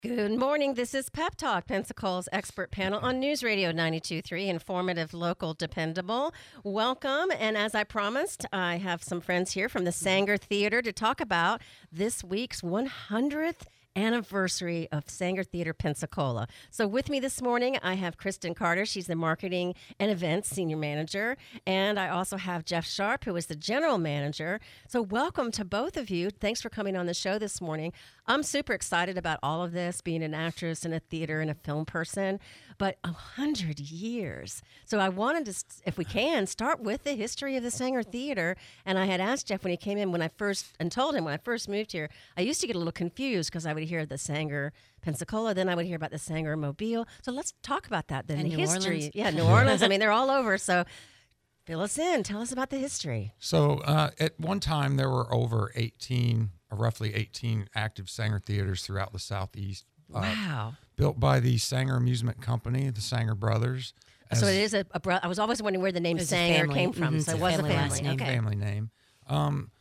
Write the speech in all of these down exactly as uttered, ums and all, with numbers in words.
Good morning. This is Pep Talk, Pensacola's expert panel on News Radio ninety-two point three, informative, local, dependable. Welcome. And as I promised, I have some friends here from the Sanger Theater to talk about this week's one hundredth anniversary of Sanger Theater Pensacola. So with me this morning, I have Kristen Carter. She's the Marketing and Events Senior Manager. And I also have Jeff Sharp, who is the General Manager. So welcome to both of you. Thanks for coming on the show this morning. I'm super excited about all of this, being an actress and a theater and a film person, but a hundred years. So I wanted to, if we can, start with the history of the Sanger Theater. And I had asked Jeff when he came in when I first, and told him when I first moved here, I used to get a little confused because I would hear the Sanger Pensacola, then I would hear about the Sanger Mobile. So let's talk about that then. And the New history. Orleans. Yeah, New Orleans. I mean, they're all over. So fill us in. Tell us about the history. So uh, at one time, there were over eighteen, or roughly eighteen active Sanger theaters throughout the Southeast. Uh, Wow. Built by the Sanger Amusement Company, the Sanger brothers. So as it is a, a bro- I was always wondering where the name It's a Sanger family. came from. Mhm, So it's it a was a family last family. name. Okay. family name. Um,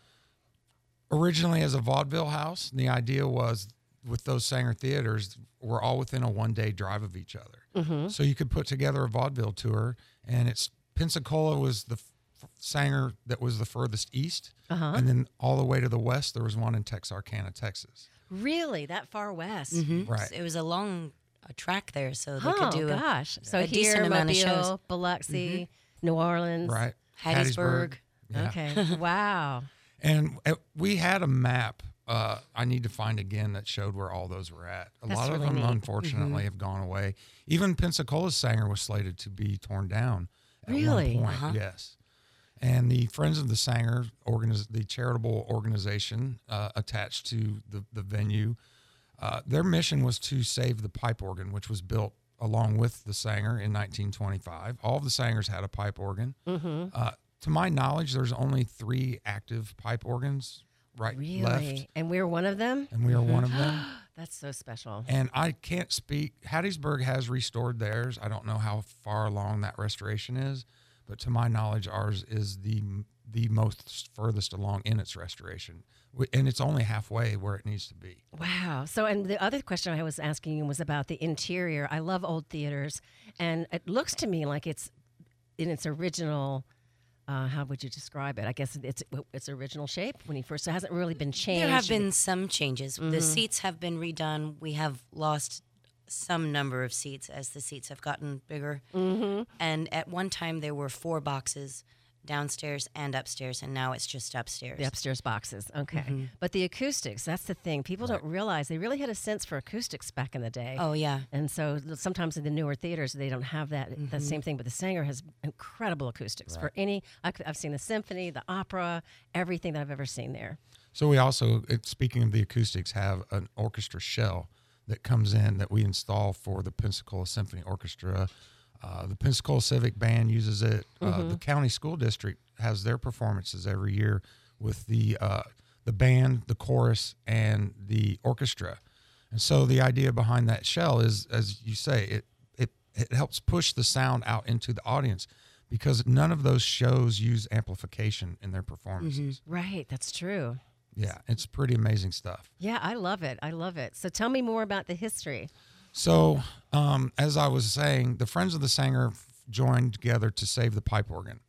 originally as a vaudeville house, the idea was with those Sanger theaters, we're all within a one-day drive of each other. Mm-hmm. So you could put together a vaudeville tour, and it's Pensacola was the f- Sanger that was the furthest east, Uh-huh. and then all the way to the west, there was one in Texarkana, Texas. Really? That far west? Mhm. Right. It was a long a track there, so they Oh, could do a, gosh. So a here, decent amount of shows. Mobile, Biloxi, New Orleans. Right. Hattiesburg. Yeah. Okay. Wow. And uh, we had a map. Uh, I need to find again that showed where all those were at. A That's lot really of them, neat. unfortunately, have gone away. Even Pensacola's Sanger was slated to be torn down at Really? one point. Uh-huh. Yes. And the Friends of the Sanger, organiz- the charitable organization uh, attached to the, the venue, uh, their mission was to save the pipe organ, which was built along with the Sanger in nineteen twenty-five. All of the Sangers had a pipe organ. Mm-hmm. Uh, to my knowledge, there's only three active pipe organs right Really? left, And we're one of them? and we are one of them. That's so special. And I can't speak. Hattiesburg has restored theirs. I don't know how far along that restoration is, but to my knowledge, ours is the the most furthest along in its restoration, Wi- and it's only halfway where it needs to be. Wow. So, and the other question I was asking you was about the interior. I love old theaters, and it looks to me like it's in its original. Uh, how would you describe it? I guess it's its original shape when you first. It hasn't really been changed. There have been some changes. Mm-hmm. The seats have been redone. We have lost some number of seats as the seats have gotten bigger. Mm-hmm. And at one time there were four boxes downstairs and upstairs, and now it's just upstairs. The upstairs boxes. Okay. Mm-hmm. But the acoustics, that's the thing. People don't realize they really had a sense for acoustics back in the day. Oh yeah. And so sometimes in the newer theaters, they don't have that Mm-hmm. that same thing. But the Sanger has incredible acoustics for any. I could- I've seen the symphony, the opera, everything that I've ever seen there. So we also, it, speaking of the acoustics, have an orchestra shell that comes in that we install for the Pensacola Symphony Orchestra. Uh, the Pensacola Civic Band uses it. Uh, the county school district has their performances every year with the uh, the band, the chorus, and the orchestra. And so the idea behind that shell is, as you say, it it it helps push the sound out into the audience because none of those shows use amplification in their performances. Right. That's true. Yeah, it's pretty amazing stuff. Yeah, I love it. I love it. So tell me more about the history. So, um, as I was saying, the Friends of the Sanger f- joined together to save the pipe organ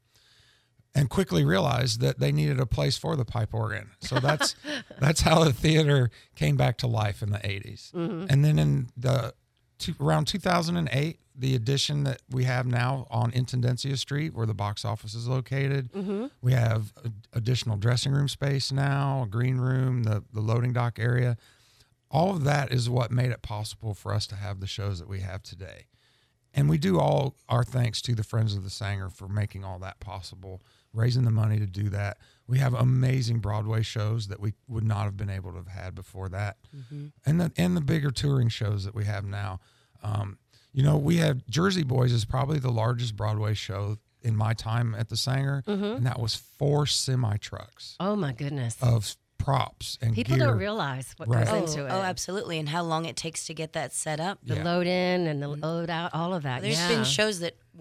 and quickly realized that they needed a place for the pipe organ. So that's that's how the theater came back to life in the eighties. And then in the two, around two thousand eight, the addition that we have now on Intendencia Street, where the box office is located, we have a, additional dressing room space now, a green room, the, the loading dock area. All of that is what made it possible for us to have the shows that we have today. And we do all our thanks to the Friends of the Sanger for making all that possible, raising the money to do that. We have amazing Broadway shows that we would not have been able to have had before that. Mm-hmm. And the and the bigger touring shows that we have now. Um, you know, we have Jersey Boys is probably the largest Broadway show in my time at the Sanger, Mm-hmm. and that was four semi-trucks Oh, my goodness. of props and People gear. don't realize what Right. goes Oh, into it. oh, absolutely. And how long it takes to get that set up. The Yeah. load in and the load out, all of that. There's yeah. been shows that were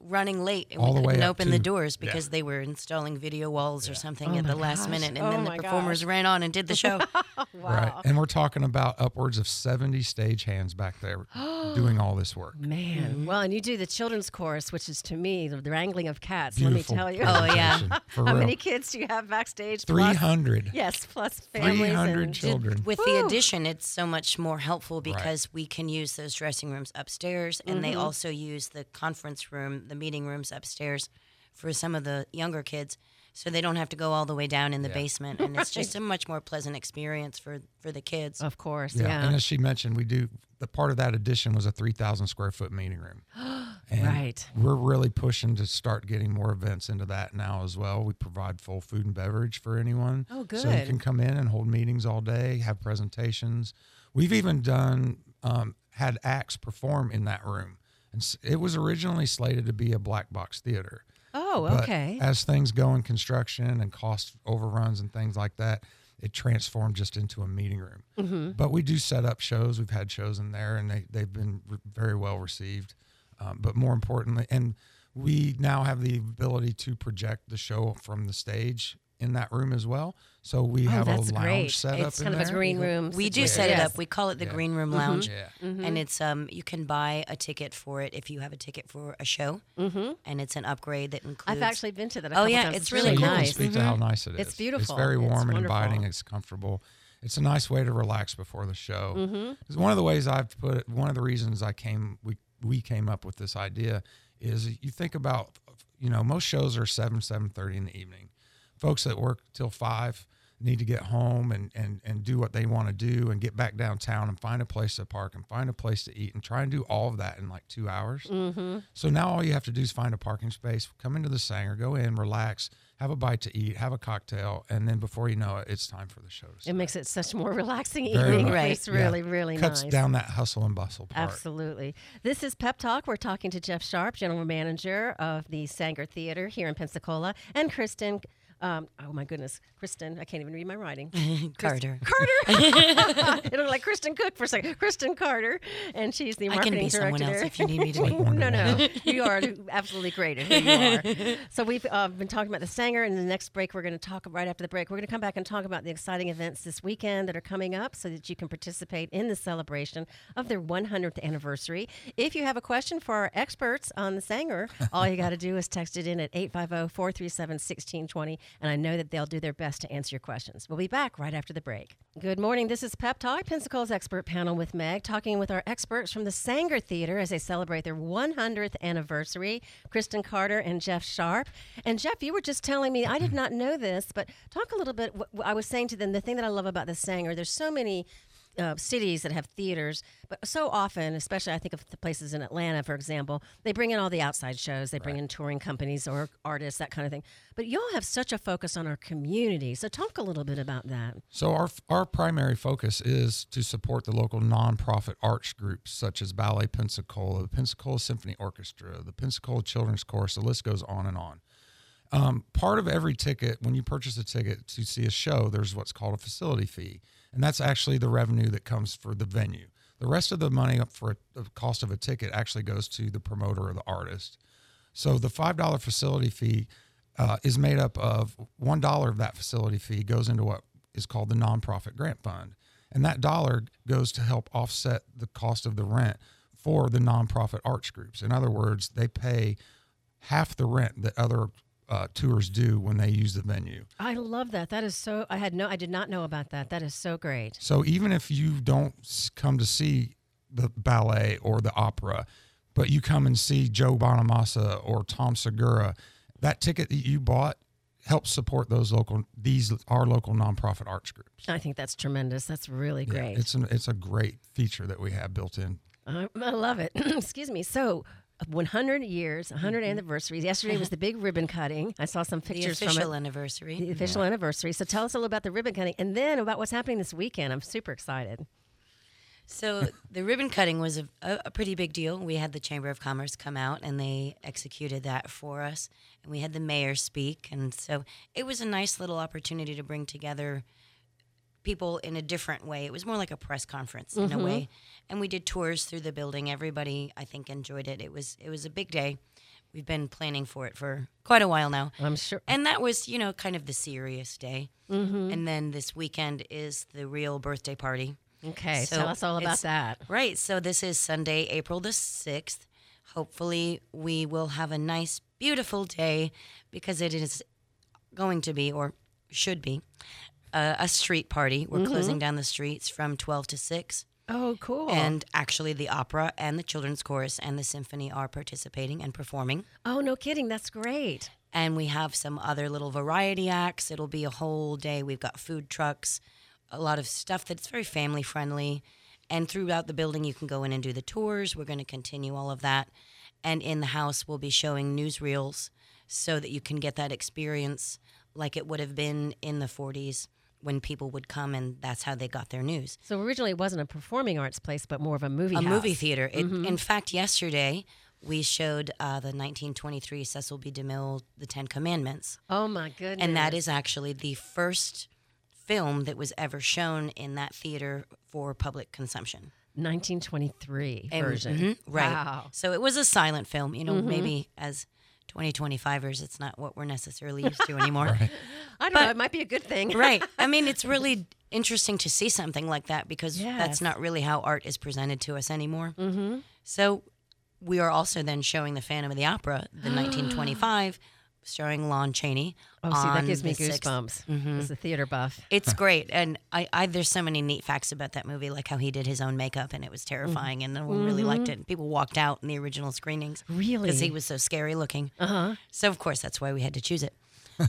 running late and All we the way couldn't up open the to- doors yeah. because they were installing video walls or something Oh at my the last gosh. minute, and Oh then the my performers gosh. ran on and did the show. Right. And we're talking about upwards of seventy stagehands back there doing all this work. Man, well, and you do the children's chorus, which is to me the, the wrangling of cats. Beautiful Let me tell you. Oh, yeah. presentation, For How real. many kids do you have backstage? Plus- three hundred. Yes, plus families. three hundred and children. With Woo. the addition, it's so much more helpful because we can use those dressing rooms upstairs, and they also use the conference room, the meeting rooms upstairs for some of the younger kids, so they don't have to go all the way down in the Yeah. basement, and it's just a much more pleasant experience for, for the kids. Of course, Yeah. yeah. And as she mentioned, we do, the part of that addition was a three thousand square foot meeting room. And Right. we're really pushing to start getting more events into that now as well. We provide full food and beverage for anyone. Oh, So you good. can come in and hold meetings all day, have presentations. We've even done, um, had acts perform in that room. And s- it was originally slated to be a black box theater. Oh, But okay. as things go in construction and cost overruns and things like that, it transformed just into a meeting room. Mm-hmm. But we do set up shows. We've had shows in there, and they, they've been re- very well received. Um, but more importantly, and we now have the ability to project the show from the stage in that room as well. So we Oh, have a that's lounge great. set up It's in kind of there. a green room. We do situation. set it Yes. up. We call it the Yeah. Green Room Lounge, Yeah. and it's um you can buy a ticket for it if you have a ticket for a show, mm-hmm. and it's an upgrade that includes. I've actually been to that. A Oh, couple yeah, times. it's So really you cool. can nice. speak to how nice it is. It's beautiful. It's very It's warm and wonderful. inviting. It's comfortable. It's a nice way to relax before the show. Mm-hmm. 'Cause one of the ways I've put it, one of the reasons I came, we we came up with this idea is you think about, you know, most shows are seven, seven thirty in the evening. Folks that work till five need to get home and, and, and do what they want to do and get back downtown and find a place to park and find a place to eat and try and do all of that in like two hours. Mm-hmm. So now all you have to do is find a parking space, come into the Sanger, go in, relax, have a bite to eat, have a cocktail, and then before you know it, it's time for the show to It start. makes it such a more relaxing Very evening. much. Right. It's really, really Cuts nice. down that hustle and bustle part. Absolutely. This is Pep Talk. We're talking to Jeff Sharp, General Manager of the Sanger Theater here in Pensacola, and Kristen. Um, oh my goodness, Kristen! I can't even read my writing. Carter. Carter. It looked like Kristen Cook for a second. Kristen Carter, and she's the I can marketing be director someone else there. if you need me to be. Wonder no, no, Woman. you are absolutely great at who you are. So we've uh, been talking about the Sanger, and the next break we're going to talk right after the break. We're going to come back and talk about the exciting events this weekend that are coming up, so that you can participate in the celebration of their one hundredth anniversary. If you have a question for our experts on the Sanger, all you got to do is text it in at eight five zero, four three seven, one six two zero, and I know that they'll do their best to answer your questions. We'll be back right after the break. Good morning. This is Pep Talk, Pensacola's expert panel with Meg, talking with our experts from the Sanger Theater as they celebrate their one hundredth anniversary, Kristen Carter and Jeff Sharp. And Jeff, you were just telling me, I did not know this, but talk a little bit. What I was saying to them, the thing that I love about the Sanger, there's so many uh, cities that have theaters, but so often, especially I think of the places in Atlanta, for example, they bring in all the outside shows, they bring in touring companies or artists, that kind of thing. But y'all have such a focus on our community. So talk a little bit about that. So our our primary focus is to support the local nonprofit arts groups such as Ballet Pensacola, the Pensacola Symphony Orchestra, the Pensacola Children's Chorus. The list goes on and on. Um, part of every ticket, when you purchase a ticket to see a show, there's what's called a facility fee, and that's actually the revenue that comes for the venue. The rest of the money up for a, the cost of a ticket actually goes to the promoter or the artist. So the five dollar facility fee uh, is made up of one dollar of that facility fee goes into what is called the nonprofit grant fund, and that dollar goes to help offset the cost of the rent for the nonprofit arts groups. In other words, they pay half the rent that other uh, tours do when they use the venue. I love that. That is so, I had no, I did not know about that. That is so great. So even if you don't s- come to see the ballet or the opera, but you come and see Joe Bonamassa or Tom Segura, that ticket that you bought helps support those local, these our local nonprofit arts groups. I think that's tremendous. That's really Yeah, great. it's an, it's a great feature that we have built in. I, I love it. Excuse me. So, one hundred years, one hundred anniversaries. Yesterday was the big ribbon cutting. I saw some The pictures from official it. anniversary. The official anniversary. So, tell us a little about the ribbon cutting and then about what's happening this weekend. I'm super excited. So the ribbon cutting was a, a, a pretty big deal. We had the Chamber of Commerce come out and they executed that for us. And we had the mayor speak. And so it was a nice little opportunity to bring together people in a different way. It was more like a press conference in a way. And we did tours through the building. Everybody, I think, enjoyed it. It was it was a big day. we've been planning for it for quite a while now. I'm sure. And that was, you know, kind of the serious day. Mm-hmm. And then this weekend is the real birthday party. Okay, So tell us all about it's- that. Right. So this is Sunday, April the sixth. Hopefully, we will have a nice, beautiful day because it is going to be, or should be, uh, a street party. We're Mm-hmm. closing down the streets from twelve to six. Oh, cool. And actually, the opera and the children's chorus and the symphony are participating and performing. oh, no kidding. That's great. And we have some other little variety acts. It'll be a whole day. We've got food trucks, a lot of stuff that's very family friendly. And throughout the building, you can go in and do the tours. We're going to continue all of that. And in the house, we'll be showing newsreels so that you can get that experience like it would have been in the forties when people would come and that's how they got their news. So originally it wasn't a performing arts place, but more of a movie A house. movie theater. It, In fact, yesterday, we showed uh, the nineteen twenty-three Cecil B. DeMille, The Ten Commandments. Oh, my goodness. And that is actually the first film that was ever shown in that theater for public consumption. nineteen twenty-three And- version. mhm, right. Wow. So it was a silent film. You know, maybe as twenty twenty-fivers, it's not what we're necessarily used to anymore. I don't But- know. It might be a good thing. Right. I mean, it's really interesting to see something like that because Yes. that's not really how art is presented to us anymore. Mm-hmm. So we are also then showing the Phantom of the Opera, the nineteen twenty-five, starring Lon Chaney. Oh, see, that on gives me the sixth. goosebumps. As a theater buff. It's great, and I, I there's so many neat facts about that movie, like how he did his own makeup, and it was terrifying, and no one really liked it. And people walked out in the original screenings, Really? because he was so scary looking. Uh huh. So of course that's why we had to choose it.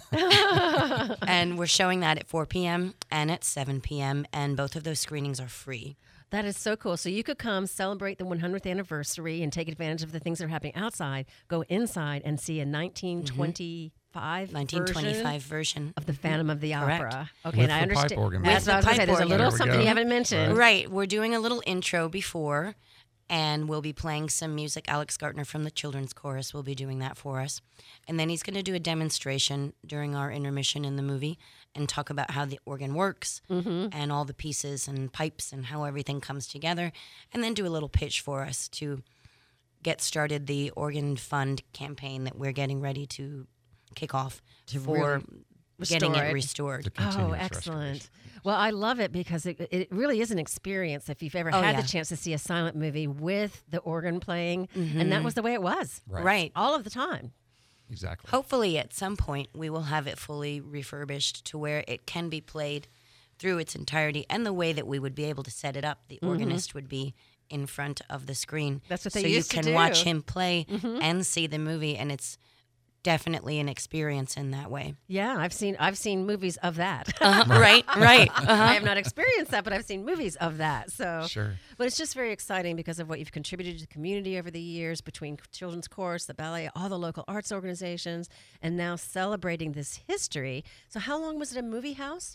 And we're showing that at four p.m. and at seven p.m. and both of those screenings are free. That is so cool. So you could come celebrate the one hundredth anniversary and take advantage of the things that are happening outside, go inside and see a nineteen twenty-five, nineteen twenty-five version version. of the Phantom of the Correct. Opera. Okay, With and I the pipe understand. organ. That's With what I was the going to say. pipe There's a organ. little There we something go. you haven't mentioned. Right, we're doing a little intro before, and we'll be playing some music. Alex Gartner from the Children's Chorus will be doing that for us. And then he's going to do a demonstration during our intermission in the movie and talk about how the organ works and all the pieces and pipes and how everything comes together. And then do a little pitch for us to get started the Organ Fund campaign that we're getting ready to kick off for really getting restore it it. restored. The Oh, continuous excellent. restoration. Well, I love it because it, it really is an experience if you've ever Oh, had yeah. the chance to see a silent movie with the organ playing. And that was the way it was Right. Right. all of the time. Exactly. Hopefully, at some point, we will have it fully refurbished to where it can be played through its entirety and the way that we would be able to set it up. The organist would be in front of the screen. Mm-hmm. That's what they so used to you can do. watch him play and see the movie, and it's definitely an experience in that way. Yeah, I've seen I've seen movies of that. Uh-huh. Right, right. Uh-huh. I have not experienced that, but I've seen movies of that. So Sure. But it's just very exciting because of what you've contributed to the community over the years between Children's Chorus, the ballet, all the local arts organizations, and now celebrating this history. So how long was it a movie house?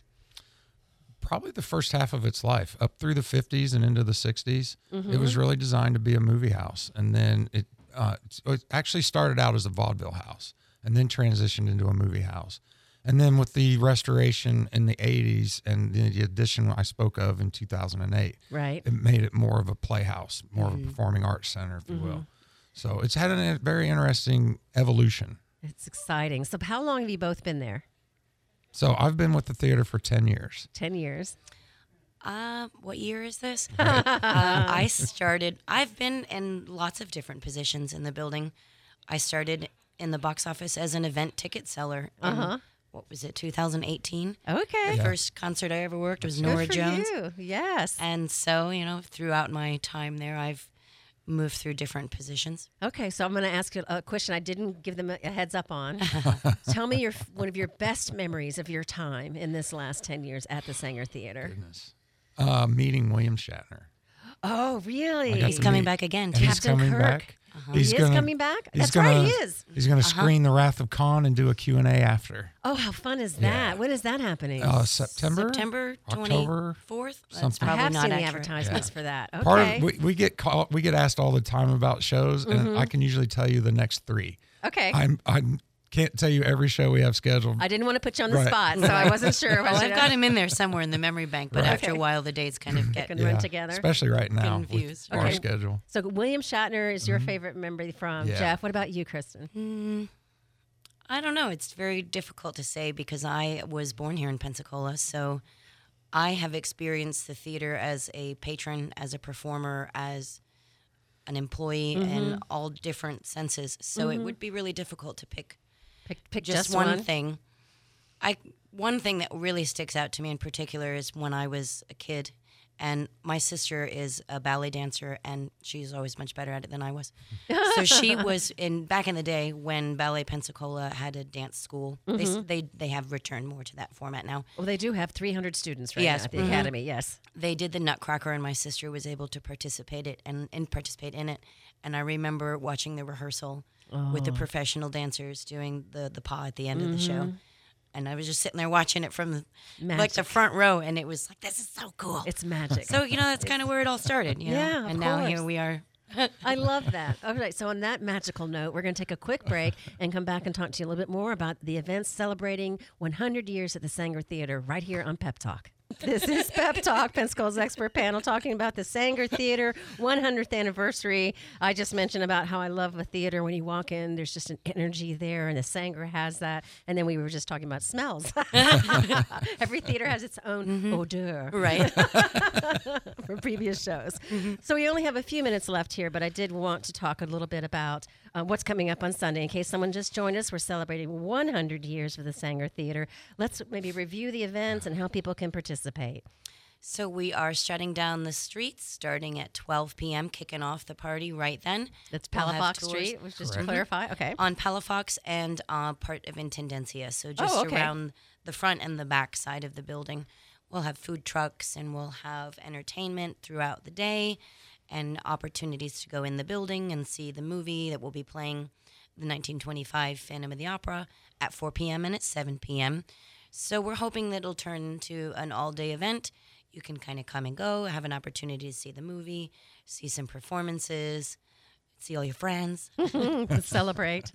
Probably the first half of its life, up through the fifties and into the sixties. Mm-hmm. It was really designed to be a movie house. And then it, uh, it actually started out as a vaudeville house and then transitioned into a movie house. And then with the restoration in the eighties and the addition I spoke of in two thousand eight, Right. it made it more of a playhouse, more of a performing arts center, if you will. So it's had a very interesting evolution. It's exciting. So how long have you both been there? So I've been with the theater for ten years. Ten years. Uh, what year is this? uh, I started, I've been in lots of different positions in the building. I started in the box office as an event ticket seller. in, Uh-huh. What was it, two thousand eighteen? Okay. The first concert I ever worked was Good Nora for Jones. you. Yes. And so, you know, throughout my time there, I've moved through different positions. Okay, so I'm going to ask you a question I didn't give them a a heads up on. Tell me your one of your best memories of your time in this last ten years at the Sanger Theater. Goodness. Uh, meeting William Shatner. Oh, really? I got He's to coming meet- back again, and too. He's Captain coming Kirk. back. He's he gonna, is coming back? he's That's gonna, right, he is. He's going to screen The Wrath of Khan and do a Q and A after. Oh, how fun is that? Yeah. When is that happening? Uh, September? September October? twenty-fourth? That's Something. I probably have not seen the accurate. advertisements for that. Okay. Part of we, we get call, we get asked all the time about shows, and I can usually tell you the next three. okay. I'm I can't tell you every show we have scheduled. I didn't want to put you on the Right. spot, so I wasn't sure. if I Well, should I've got him in there somewhere in the memory bank, but Right. after Okay. a while, the dates kind of get can run together. especially right now Confused. with our Okay. schedule. So William Shatner is your favorite member from Yeah. Jeff. What about you, Kristen? Mm, I don't know. It's very difficult to say because I was born here in Pensacola, so I have experienced the theater as a patron, as a performer, as an employee, in all different senses. So it would be really difficult to pick Pick, pick just, just, one, thing. I one thing that really sticks out to me in particular is when I was a kid, and my sister is a ballet dancer, and she's always much better at it than I was. So she was in back in the day when Ballet Pensacola had a dance school. They s They they have returned more to that format now. Well, they do have three hundred students right Yes. now at the Mhm. academy. Yes. They did the Nutcracker, and my sister was able to participate it and, and participate in it. And I remember watching the rehearsal with the professional dancers doing the the pas at the end of the show. And I was just sitting there watching it from like Magic. the front row, and it was like, this is so cool. It's magic. So, you know, that's kind of where it all started. You know? Yeah, of And now course. here we are. I love that. All right, so on that magical note, we're going to take a quick break and come back and talk to you a little bit more about the events celebrating one hundred years at the Sanger Theater right here on Pep Talk. This is Pep Talk, Pensacola's expert panel, talking about the Sanger Theater one hundredth anniversary. I just mentioned about how I love a theater. When you walk in, there's just an energy there, and the Sanger has that. And then we were just talking about smells. Every theater has its own odor. Right. From previous shows. So we only have a few minutes left here, but I did want to talk a little bit about uh, what's coming up on Sunday. In case someone just joined us, we're celebrating one hundred years of the Sanger Theater. Let's maybe review the events and how people can participate. So we are shutting down the streets starting at twelve p.m., kicking off the party right then. That's We'll have Palafox tours Street, which just to Correct. clarify. Okay. on Palafox and uh, part of Intendencia. So just Oh, okay. around the front and the back side of the building. We'll have food trucks and we'll have entertainment throughout the day and opportunities to go in the building and see the movie that will be playing, the nineteen twenty-five Phantom of the Opera, at four p.m. and at seven p.m. So we're hoping that it'll turn into an all-day event. You can kind of come and go, have an opportunity to see the movie, see some performances, see all your friends. Celebrate.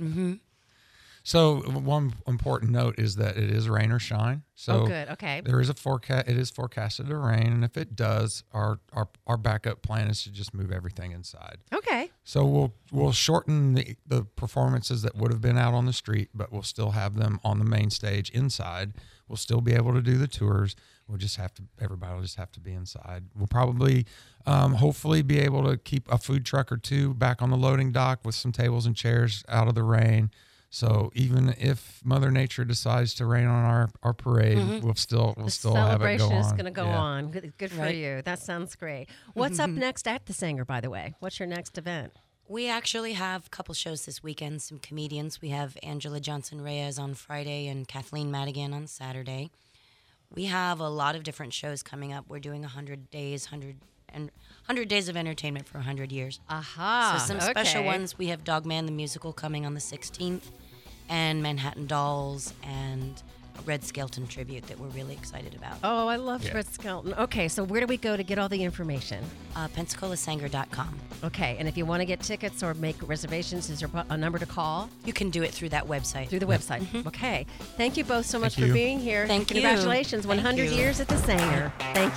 So one important note is that it is rain or shine. So Oh, good. Okay. there is a forecast. It is forecasted to rain, and if it does, our, our our backup plan is to just move everything inside. Okay. So we'll we'll shorten the, the performances that would have been out on the street, but we'll still have them on the main stage inside. We'll still be able to do the tours. We'll just have to, everybody will just have to be inside. We'll probably, um, hopefully be able to keep a food truck or two back on the loading dock with some tables and chairs out of the rain. So even if Mother Nature decides to rain on our, our parade, we'll still we'll The still have it go celebration on. is going to go Yeah. on. Good, good for Right. you. That sounds great. What's up next at the Sanger, by the way? What's your next event? We actually have a couple shows this weekend, some comedians. We have Angela Johnson Reyes on Friday and Kathleen Madigan on Saturday. We have a lot of different shows coming up. We're doing one hundred days, one hundred and one hundred days of entertainment for one hundred years. Aha. So some special okay. ones. We have Dogman the Musical coming on the sixteenth, and Manhattan Dolls, and a Red Skelton tribute that we're really excited about. Oh, I love Yeah. Fred Skelton. Okay, so where do we go to get all the information? Uh, Pensacola Sanger dot com. Okay, and if you want to get tickets or make reservations, is there a number to call? You can do it through that website. Through the website. Okay. Thank you both so much Thank for you. being here. Thank you. Congratulations. Thank one hundred you. years at the Sanger. Thank you.